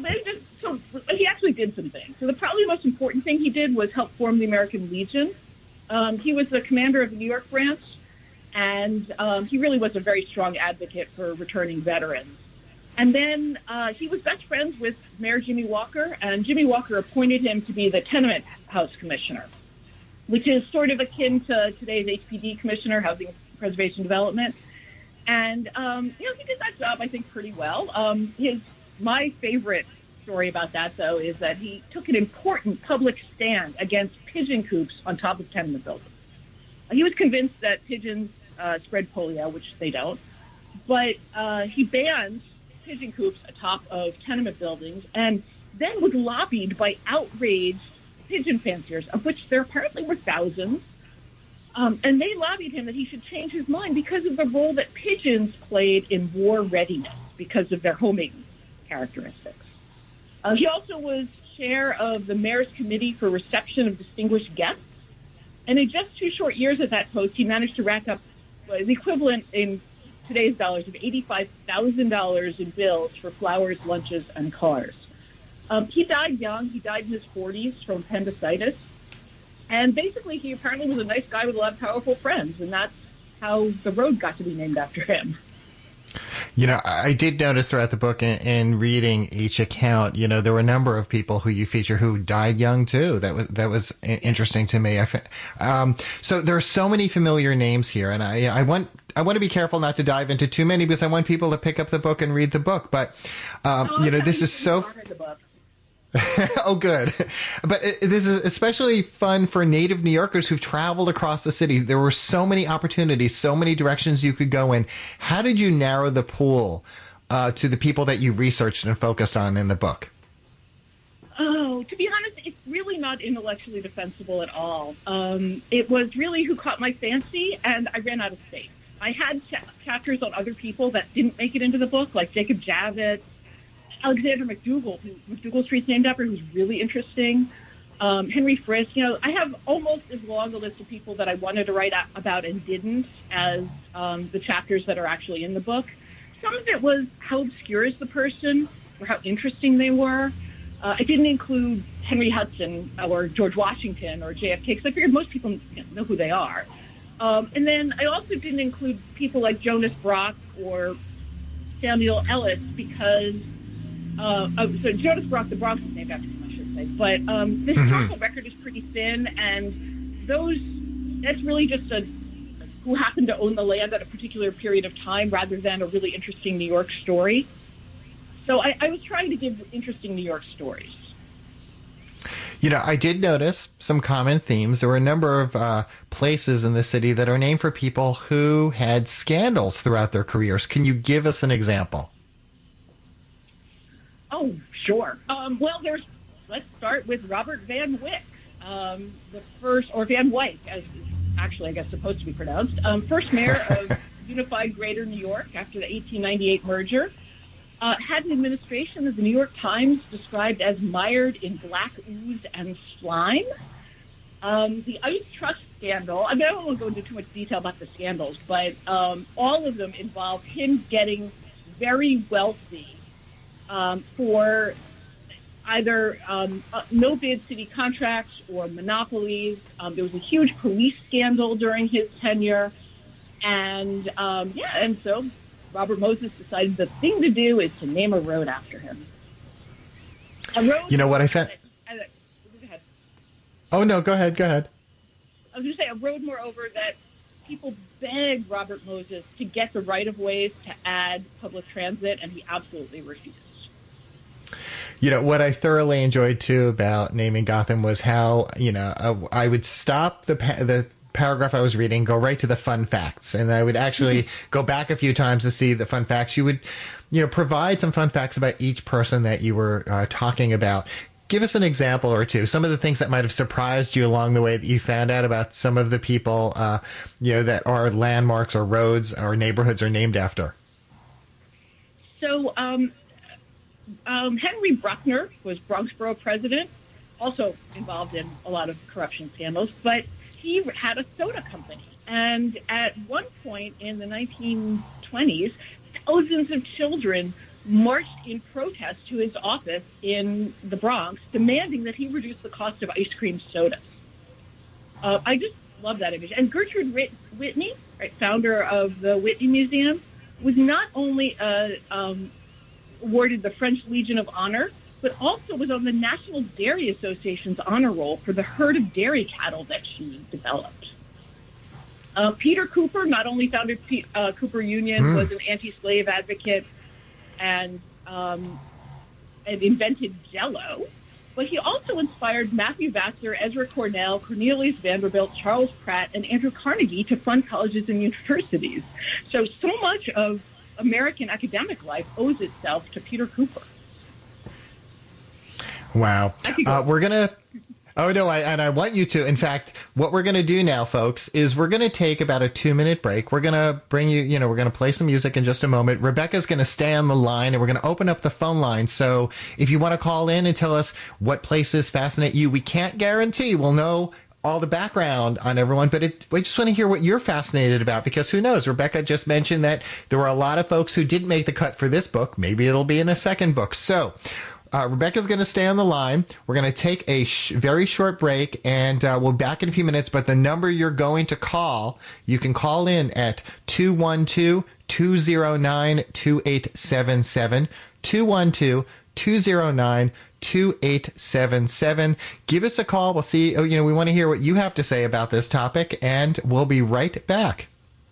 he actually did some things. So probably the most important thing he did was help form the American Legion. He was the commander of the New York branch, and he really was a very strong advocate for returning veterans. And then he was best friends with Mayor Jimmy Walker, and Jimmy Walker appointed him to be the Tenement House Commissioner, which is sort of akin to today's HPD Commissioner, Housing Preservation Development. And, he did that job, I think, pretty well. My favorite story about that, though, is that he took an important public stand against pigeon coops on top of tenement buildings. He was convinced that pigeons spread polio, which they don't, but he banned pigeon coops atop of tenement buildings, and then was lobbied by outraged pigeon fanciers, of which there apparently were thousands. And they lobbied him that he should change his mind because of the role that pigeons played in war readiness because of their homing characteristics. He also was chair of the mayor's committee for reception of distinguished guests. And in just 2 short years at that post, he managed to rack up the equivalent in today's dollars of $85,000 in bills for flowers, lunches, and cars. He died young. He died in his 40s from appendicitis. And basically, he apparently was a nice guy with a lot of powerful friends, and that's how the road got to be named after him. You know, I did notice throughout the book in reading each account, you know, there were a number of people who you feature who died young too. That was interesting to me. So there are so many familiar names here, and I want to be careful not to dive into too many because I want people to pick up the book and read the book. But you know, this is so. Oh, good. But this is especially fun for native New Yorkers who've traveled across the city. There were so many opportunities, so many directions you could go in. How did you narrow the pool to the people that you researched and focused on in the book? Oh, to be honest, it's really not intellectually defensible at all. It was really who caught my fancy, and I ran out of space. I had chapters on other people that didn't make it into the book, like Jacob Javits, Alexander McDougall, who McDougall Street's named after, who's really interesting. Henry Frisk. You know, I have almost as long a list of people that I wanted to write about and didn't as the chapters that are actually in the book. Some of it was how obscure is the person or how interesting they were. I didn't include Henry Hudson or George Washington or JFK because I figured most people know who they are. And then I also didn't include people like Jonas Brock or Samuel Ellis because so Jonas Brock, the Bronx is named after him, I should say. But the historical record is pretty thin, and that's really just who happened to own the land at a particular period of time rather than a really interesting New York story. So I was trying to give interesting New York stories. You know, I did notice some common themes. There were a number of places in the city that are named for people who had scandals throughout their careers. Can you give us an example? Oh, sure. Well, let's start with Robert Van Wyck, the first, or Van Wyck, as actually I guess supposed to be pronounced, first mayor of unified Greater New York after the 1898 merger. Had an administration that the New York Times described as mired in black ooze and slime. The Ice Trust scandal, I mean, I don't want to go into too much detail about the scandals, but all of them involved him getting very wealthy for either no-bid city contracts or monopolies. There was a huge police scandal during his tenure. And, and so Robert Moses decided the thing to do is to name a road after him. You know what I found? Go ahead. Oh, no, go ahead. I was going to say a road, moreover, that people begged Robert Moses to get the right-of-ways to add public transit, and he absolutely refused. You know, what I thoroughly enjoyed, too, about naming Gotham was how, you know, I would stop the paragraph I was reading, go right to the fun facts, and I would actually go back a few times to see the fun facts. You would, you know, provide some fun facts about each person that you were talking about. Give us an example or two, some of the things that might have surprised you along the way that you found out about some of the people, you know, that are landmarks or roads or neighborhoods are named after. So, Henry Bruckner was Bronx Borough president, also involved in a lot of corruption scandals, but he had a soda company. And at one point in the 1920s, thousands of children marched in protest to his office in the Bronx, demanding that he reduce the cost of ice cream sodas. I just love that image. And Gertrude Whitney, right, founder of the Whitney Museum, was not only awarded the French Legion of Honor, but also was on the National Dairy Association's honor roll for the herd of dairy cattle that she developed. Peter Cooper not only founded Cooper Union, was an anti-slave advocate, and invented Jell-O, but he also inspired Matthew Vassar, Ezra Cornell, Cornelius Vanderbilt, Charles Pratt, and Andrew Carnegie to fund colleges and universities. So much of American academic life owes itself to Peter Cooper. Wow. We're going to... Oh, no, I want you to. In fact, what we're going to do now, folks, is we're going to take about a 2-minute break. We're going to bring you, we're going to play some music in just a moment. Rebecca's going to stay on the line, and we're going to open up the phone line. So if you want to call in and tell us what places fascinate you, we can't guarantee we'll know all the background on everyone, but I just want to hear what you're fascinated about, because who knows? Rebecca just mentioned that there were a lot of folks who didn't make the cut for this book. Maybe it'll be in a second book. So Rebecca's going to stay on the line. We're going to take a very short break, and we'll be back in a few minutes. But the number you're going to call, you can call in at 212-209-2877, 212-209-2877. Give us a call. We'll see. We want to hear what you have to say about this topic, and we'll be right back.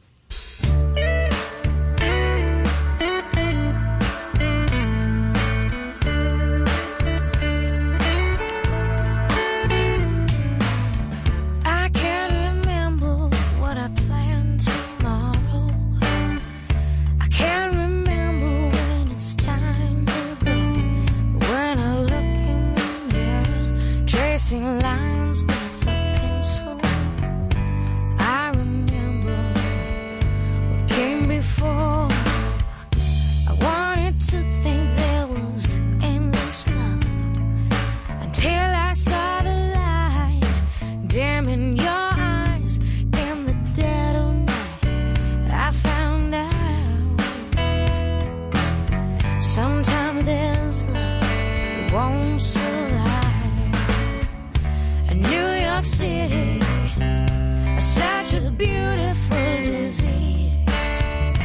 Lines with a pencil. I remember what came before. I wanted to think there was endless love until I saw the light dim in your eyes in the dead of night. I found out sometimes there's love that won't survive. New York City, such a beautiful disease.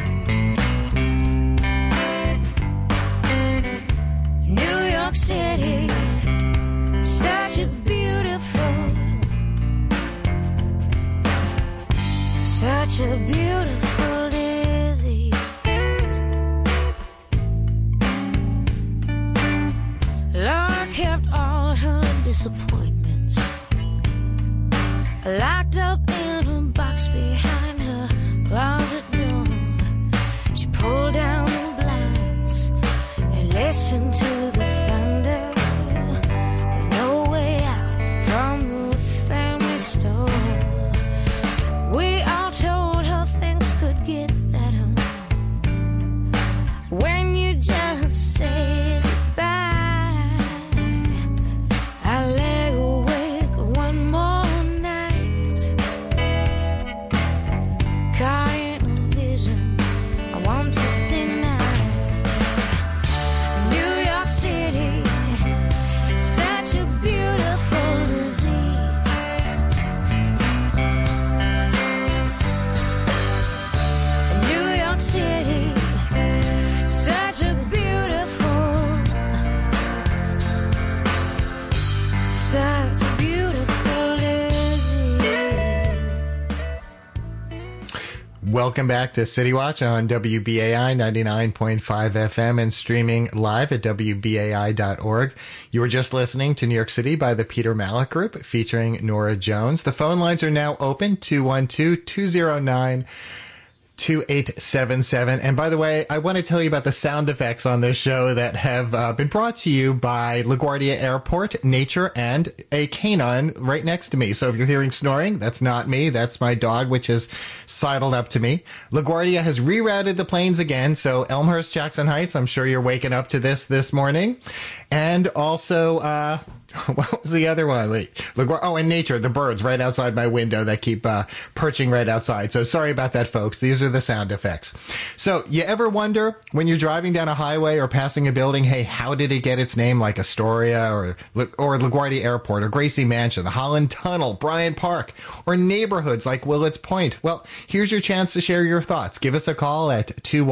New York City, such a beautiful disease. Laura kept all her disappointments locked up in a box behind her closet door. She pulled down the blinds and listened to the thunder. With no way out from the family store. We all told her things could get better when you just say goodbye. I lay awake one more Welcome back to City Watch on WBAI 99.5 FM and streaming live at WBAI.org. You were just listening to New York City by the Peter Malik Group featuring Nora Jones. The phone lines are now open, 212-209-2877. And by the way, I want to tell you about the sound effects on this show that have been brought to you by LaGuardia Airport, Nature, and a canine right next to me. So if you're hearing snoring, that's not me. That's my dog, which is sidled up to me. LaGuardia has rerouted the planes again. So Elmhurst, Jackson Heights, I'm sure you're waking up to this morning. And also, what was the other one? Wait, and Nature, the birds right outside my window that keep perching right outside. So sorry about that, folks. These are the sound effects. So you ever wonder when you're driving down a highway or passing a building, hey, how did it get its name, like Astoria or LaGuardia Airport or Gracie Mansion, the Holland Tunnel, Bryant Park, or neighborhoods like Willets Point? Well, here's your chance to share your thoughts. Give us a call at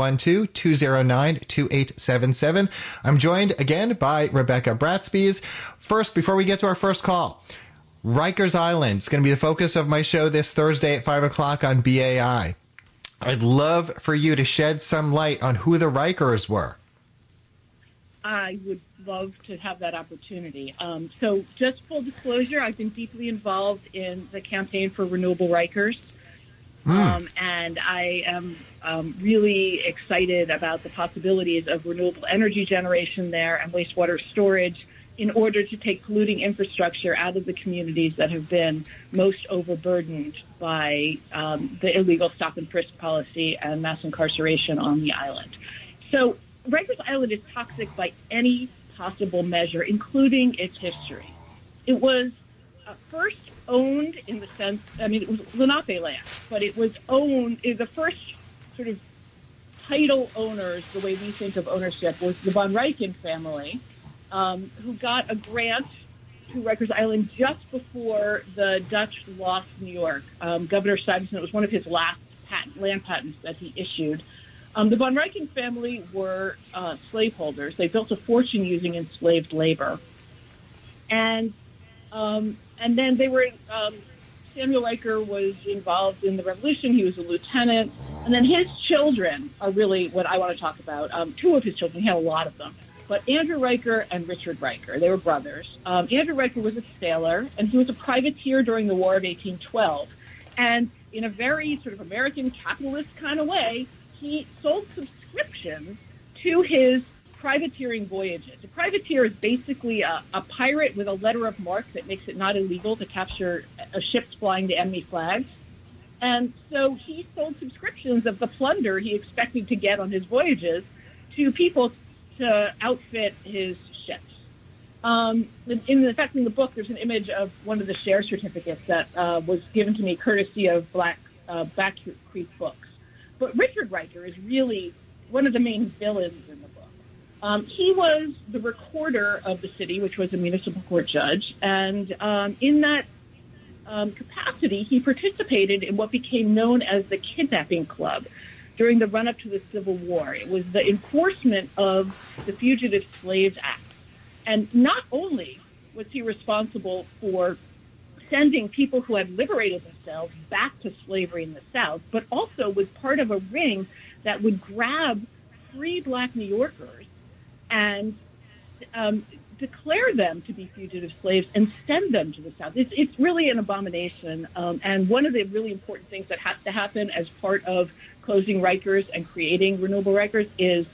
212-209-2877. I'm joined again by Rebecca Bratspees. First, before we get to our first call, Rikers Island is going to be the focus of my show this Thursday at 5 o'clock on BAI. I'd love for you to shed some light on who the Rikers were. I would love to have that opportunity. So just full disclosure, I've been deeply involved in the campaign for Renewable Rikers. And I am really excited about the possibilities of renewable energy generation there and wastewater storage in order to take polluting infrastructure out of the communities that have been most overburdened by the illegal stop and frisk policy and mass incarceration on the island. So Rikers Island is toxic by any possible measure, including its history. It was first owned in the sense, I mean, it was Lenape land, but it was owned, the first sort of title owners, the way we think of ownership, was the von Ruyken family, who got a grant to Rikers Island just before the Dutch lost New York. Governor Stuyvesant, it was one of his last land patents that he issued. The von Ruyken family were slaveholders. They built a fortune using enslaved labor. And then they were, Samuel Riker was involved in the revolution. He was a lieutenant. And then his children are really what I want to talk about. Two of his children, he had a lot of them. But Andrew Riker and Richard Riker, they were brothers. Andrew Riker was a sailor, and he was a privateer during the War of 1812. And in a very sort of American capitalist kind of way, he sold subscriptions to his privateering voyages. A privateer is basically a pirate with a letter of marque that makes it not illegal to capture ships flying the enemy flags. And so he sold subscriptions of the plunder he expected to get on his voyages to people to outfit his ships. In fact, in the book, there's an image of one of the share certificates that was given to me courtesy of Back Creek Books. But Richard Riker is really one of the main villains in the book. He was the recorder of the city, which was a municipal court judge, and in that capacity, he participated in what became known as the Kidnapping Club during the run-up to the Civil War. It was the enforcement of the Fugitive Slaves Act. And not only was he responsible for sending people who had liberated themselves back to slavery in the South, but also was part of a ring that would grab free black New Yorkers and declare them to be fugitive slaves and send them to the South. It's really an abomination. And one of the really important things that has to happen as part of closing Rikers and creating Renewable Rikers is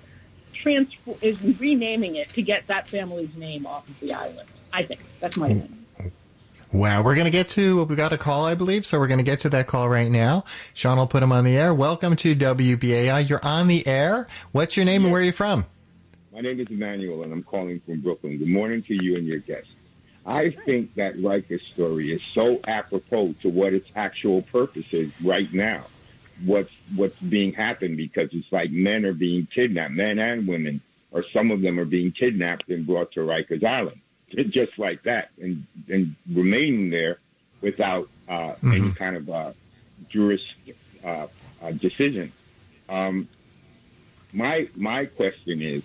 renaming it to get that family's name off of the island. I think that's my opinion. Wow, we're going to we got a call, I believe, so we're going to get to that call right now. Sean will put him on the air. Welcome to WBAI. You're on the air. What's your name and where are you from? My name is Emmanuel, and I'm calling from Brooklyn. Good morning to you and your guests. I think that Riker's story is so apropos to what its actual purpose is right now. What's being happened, because it's like men are being kidnapped, men and women, or some of them are being kidnapped and brought to Rikers Island, just like that, and remaining there without any kind of decision. My question is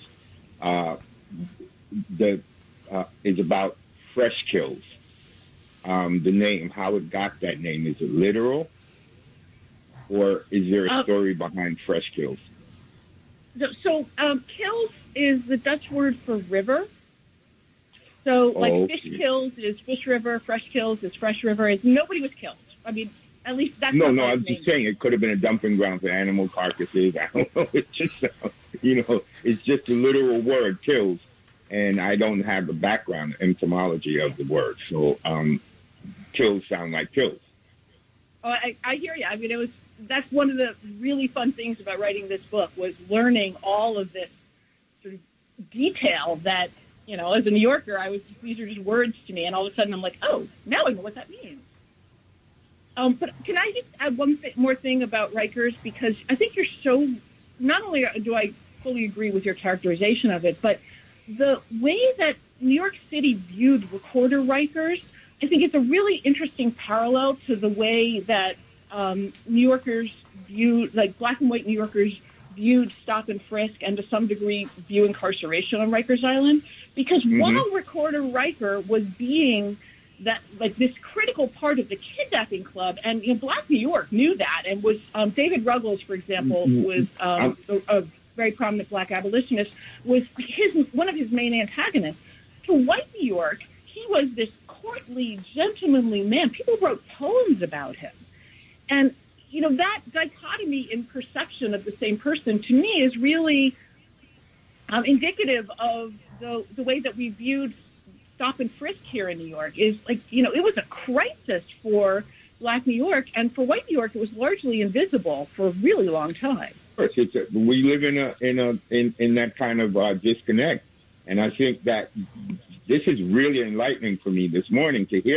is about Fresh Kills. The name, how it got that name, is it literal? Or is there a story behind Fresh Kills? So kills is the Dutch word for river. So fish kills is fish river, fresh kills is fresh river. Nobody was killed. I mean, at least that's No, I'm just saying it could have been a dumping ground for animal carcasses. I don't know. It's just, it's just a literal word, kills. And I don't have the background etymology of the word. So kills sound like kills. Oh, I hear you. I mean, that's one of the really fun things about writing this book, was learning all of this sort of detail that, as a New Yorker, these are just words to me, and all of a sudden I'm like, oh, now I know what that means. But can I just add one more thing about Rikers? Because I think not only do I fully agree with your characterization of it, but the way that New York City viewed recorder Rikers, I think it's a really interesting parallel to the way that New Yorkers viewed, like black and white New Yorkers viewed stop and frisk, and to some degree view incarceration on Rikers Island. Because while Recorder Riker was being this critical part of the kidnapping club, and black New York knew that, and was David Ruggles, for example, was a very prominent black abolitionist, was one of his main antagonists. To white New York, he was this courtly, gentlemanly man. People wrote poems about him. And, that dichotomy in perception of the same person, to me, is really indicative of the way that we viewed stop and frisk here in New York. Is it was a crisis for black New York, and for white New York, it was largely invisible for a really long time. We live in that kind of disconnect, and I think that this is really enlightening for me this morning to hear it.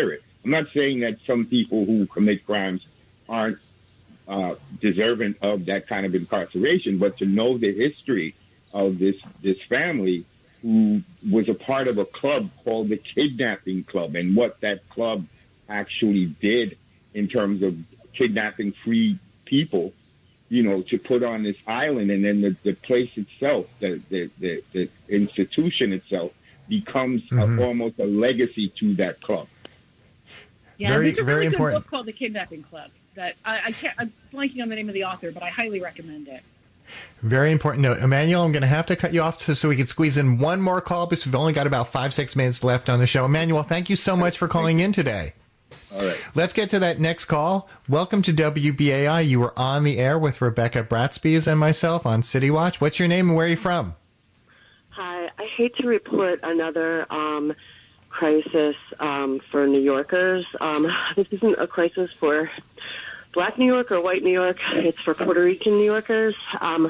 I'm not saying that some people who commit crimes aren't deserving of that kind of incarceration, but to know the history of this family who was a part of a club called the Kidnapping Club, and what that club actually did in terms of kidnapping free people, to put on this island, and then the place itself, the institution itself, becomes almost a legacy to that club. Yeah, very, there's a very really important. good book called The Kidnapping Club that I'm blanking on the name of the author, but I highly recommend it. Very important note. Emmanuel, I'm going to have to cut you off so we can squeeze in one more call because we've only got about 5-6 minutes left on the show. Emmanuel, thank you so much for calling in today. All right. Let's get to that next call. Welcome to WBAI. You were on the air with Rebecca Bratspees and myself on City Watch. What's your name and where are you from? Hi. I hate to report another crisis for New Yorkers. This isn't a crisis for Black New York or white New York. It's for Puerto Rican New Yorkers. I'm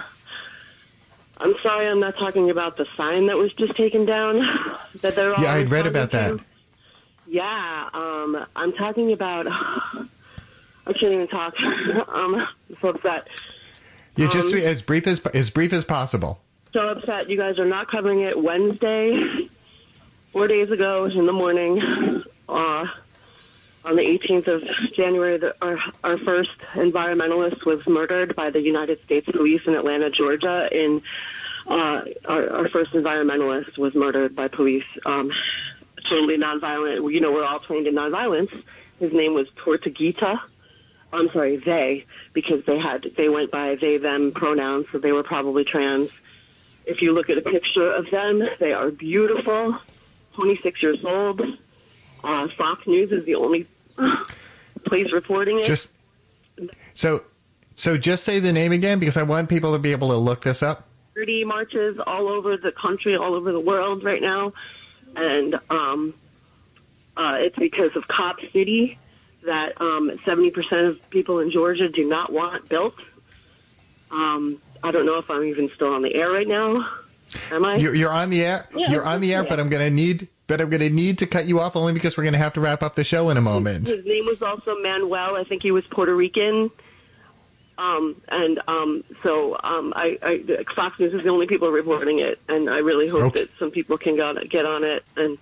sorry I'm not talking about the sign that was just taken down. That they're all I'd read about that. Yeah, I'm talking about. I can't even talk. I'm so upset. You just as brief as possible. So upset. You guys are not covering it. Wednesday, 4 days ago in the morning, on the 18th of January, our first environmentalist was murdered by the United States Police in Atlanta, Georgia. Our first environmentalist was murdered by police. Totally nonviolent. We're all trained in nonviolence. His name was Tortuguita. I'm sorry, they, because they went by they, them pronouns, so they were probably trans. If you look at a picture of them, they are beautiful, 26 years old. Fox News is the only place reporting it. So just say the name again, because I want people to be able to look this up. 30 marches all over the country, all over the world right now. And it's because of Cop City that 70% of people in Georgia do not want built. I don't know if I'm even still on the air right now. Am I? You're on the air. Yeah, you're on the air, but I'm going to need to cut you off only because we're going to have to wrap up the show in a moment. His name was also Manuel. I think he was Puerto Rican. Fox News is the only people reporting it, and I really hope that some people can get on it. And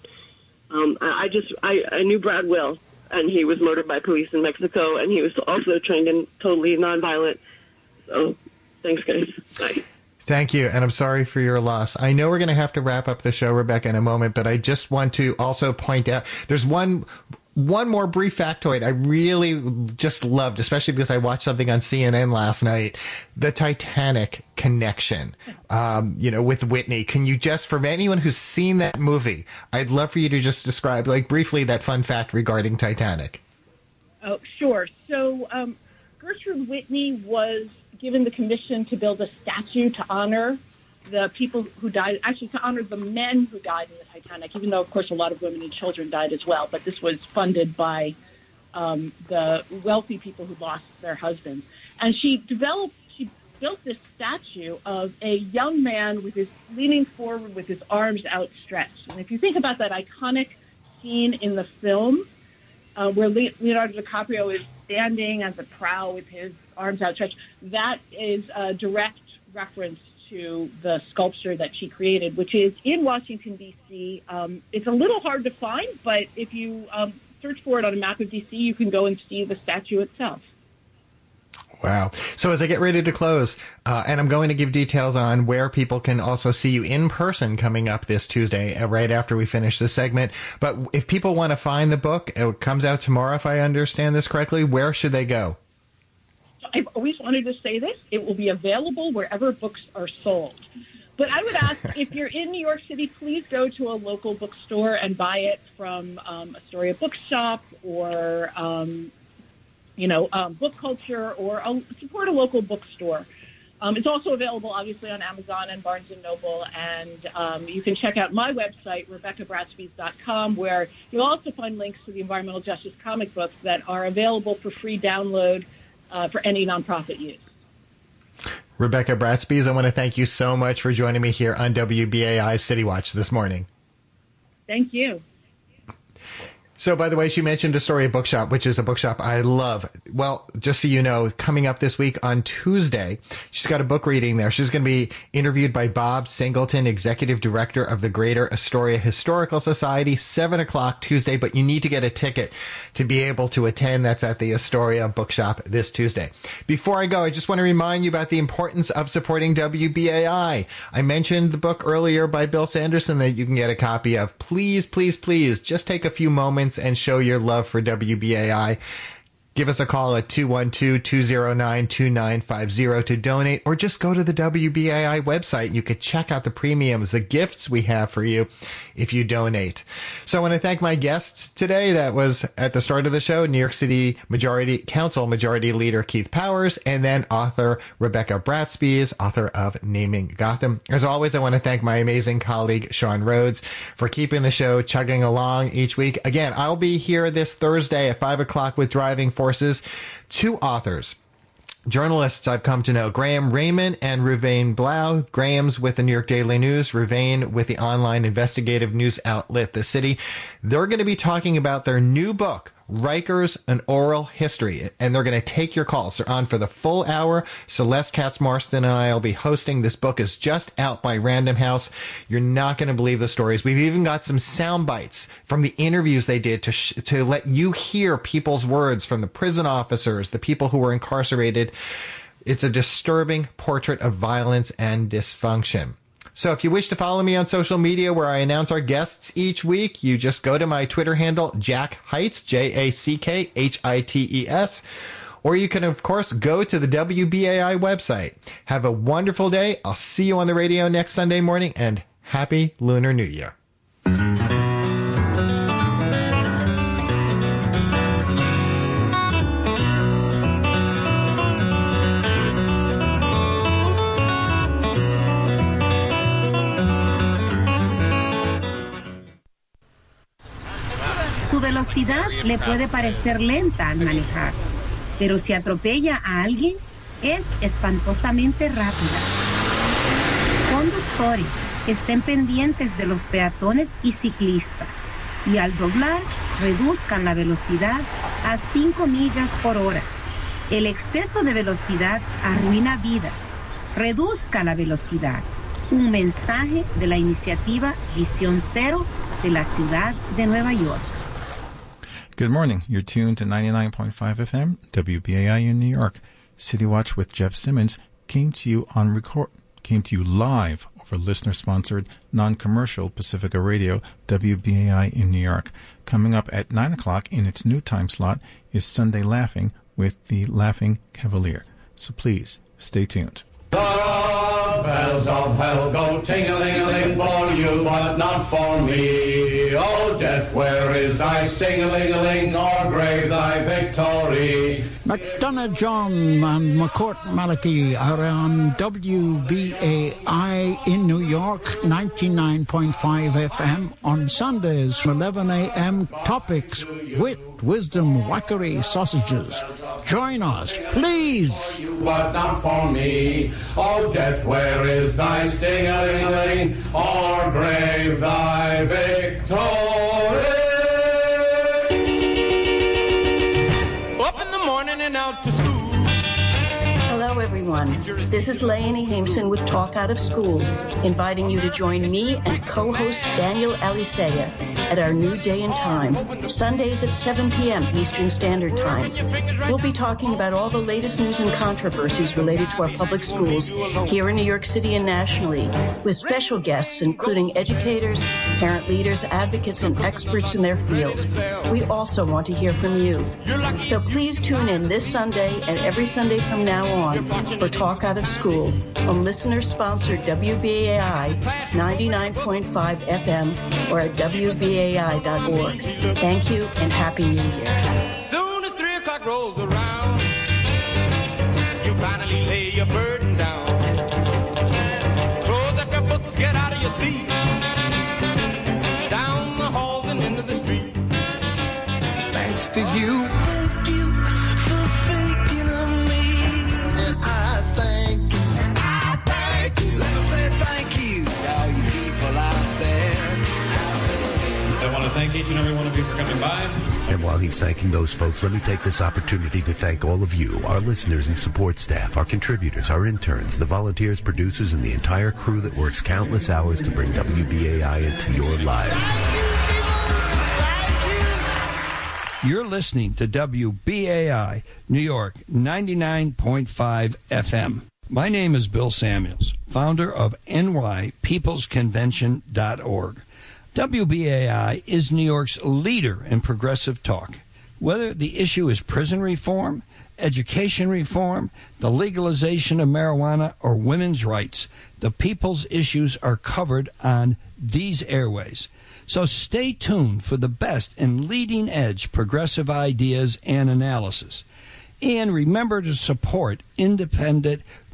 I knew Brad Will, and he was murdered by police in Mexico, and he was also trained in totally nonviolent. So, thanks, guys. Bye. Thank you, and I'm sorry for your loss. I know we're going to have to wrap up the show, Rebecca, in a moment, but I just want to also point out there's one more brief factoid I really just loved, especially because I watched something on CNN last night, the Titanic connection, with Whitney. Can you just, for anyone who's seen that movie, I'd love for you to just describe, briefly, that fun fact regarding Titanic. Oh, sure. So Gertrude Whitney was given the commission to build a statue to honor the people who died, actually to honor the men who died in the Titanic, even though, of course, a lot of women and children died as well. But this was funded by the wealthy people who lost their husbands. And she built this statue of a young man leaning forward with his arms outstretched. And if you think about that iconic scene in the film where Leonardo DiCaprio is standing at the prow with his arms outstretched, that is a direct reference to the sculpture that she created, which is in Washington, D.C. It's a little hard to find, but if you search for it on a map of D.C., you can go and see the statue itself. Wow. So as I get ready to close, and I'm going to give details on where people can also see you in person coming up this Tuesday, right after we finish this segment. But if people want to find the book, it comes out tomorrow, if I understand this correctly, where should they go? I've always wanted to say this. It will be available wherever books are sold. But I would ask, if you're in New York City, please go to a local bookstore and buy it from Astoria Bookshop or, Book Culture, or support a local bookstore. It's also available, obviously, on Amazon and Barnes & Noble. And you can check out my website, RebeccaBratspees.com, where you'll also find links to the environmental justice comic books that are available for free download for any nonprofit use. Rebecca Bratspees, I want to thank you so much for joining me here on WBAI City Watch this morning. Thank you. So, by the way, she mentioned Astoria Bookshop, which is a bookshop I love. Well, just so you know, coming up this week on Tuesday, she's got a book reading there. She's going to be interviewed by Bob Singleton, Executive Director of the Greater Astoria Historical Society, 7 o'clock Tuesday, but you need to get a ticket to be able to attend. That's at the Astoria Bookshop this Tuesday. Before I go, I just want to remind you about the importance of supporting WBAI. I mentioned the book earlier by Bill Sanderson that you can get a copy of. Please, please, please, just take a few moments and show your love for WBAI. Give us a call at 212-209-2950 to donate, or just go to the WBAI website. You could check out the premiums, the gifts we have for you if you donate. So I want to thank my guests today. That was at the start of the show, New York City Council Majority Leader Keith Powers, and then author Rebecca Bratspees, author of Naming Gotham. As always, I want to thank my amazing colleague Sean Rhodes for keeping the show chugging along each week. Again, I'll be here this Thursday at 5 o'clock with Driving Forces. Two authors, journalists I've come to know, Graham Raymond and Ruvain Blau. Graham's with the New York Daily News, Ruvain with the online investigative news outlet The City. They're going to be talking about their new book, Rikers, An Oral History, and they're going to take your calls. They're on for the full hour. Celeste Katz-Marston and I will be hosting. This book is just out by Random House. You're not going to believe the stories. We've even got some sound bites from the interviews they did to let you hear people's words from the prison officers, the people who were incarcerated. It's a disturbing portrait of violence and dysfunction. So if you wish to follow me on social media where I announce our guests each week, you just go to my Twitter handle, Jack Heights, JackHites, or you can, of course, go to the WBAI website. Have a wonderful day. I'll see you on the radio next Sunday morning, and Happy Lunar New Year. Su velocidad le puede parecer lenta al manejar, pero si atropella a alguien, es espantosamente rápida. Conductores, estén pendientes de los peatones y ciclistas, y al doblar, reduzcan la velocidad a 5 millas por hora. El exceso de velocidad arruina vidas. Reduzca la velocidad. Un mensaje de la iniciativa Visión Cero de la ciudad de Nueva York. Good morning. You're tuned to 99.5 FM, WBAI in New York. City Watch with Jeff Simmons came to you live over listener-sponsored, non-commercial Pacifica Radio, WBAI in New York. Coming up at 9 o'clock in its new time slot is Sunday Laughing with the Laughing Cavalier. So please, stay tuned. The bells of hell go ting-a-ling-a-ling for you, but not for me. Oh, death, where is thy sting-a-ling-a-ling, or grave thy victory? McDonough John and McCourt Malachi are on WBAI in New York, 99.5 FM on Sundays from 11 a.m. Topics, wit, wisdom, wackery, sausages. Join us, please. But not for me. Oh, death, where is thy sting-a-ling-a-ling, or grave thy victory? Up in the morning and out to school. Hello, everyone. This is Leonie Hameson with Talk Out of School, inviting you to join me and co-host Daniel Alisea at our new day and time, Sundays at 7 p.m. Eastern Standard Time. We'll be talking about all the latest news and controversies related to our public schools here in New York City and nationally, with special guests including educators, parent leaders, advocates, and experts in their field. We also want to hear from you. So please tune in this Sunday and every Sunday from now on for Talk Out of School on listener-sponsored WBAI 99.5 FM or at WBAI.org. Thank you and Happy New Year. Soon as 3 o'clock rolls around, you finally lay your burden down. Close up your books, get out of your seat. Down the halls and into the street. Thanks to you. I want to thank each and every one of you for coming by. And while he's thanking those folks, let me take this opportunity to thank all of you, our listeners and support staff, our contributors, our interns, the volunteers, producers, and the entire crew that works countless hours to bring WBAI into your lives. You're listening to WBAI New York 99.5 FM. My name is Bill Samuels, founder of nypeoplesconvention.org. WBAI is New York's leader in progressive talk. Whether the issue is prison reform, education reform, the legalization of marijuana, or women's rights, the people's issues are covered on these airways. So stay tuned for the best and leading-edge progressive ideas and analysis. And remember to support independent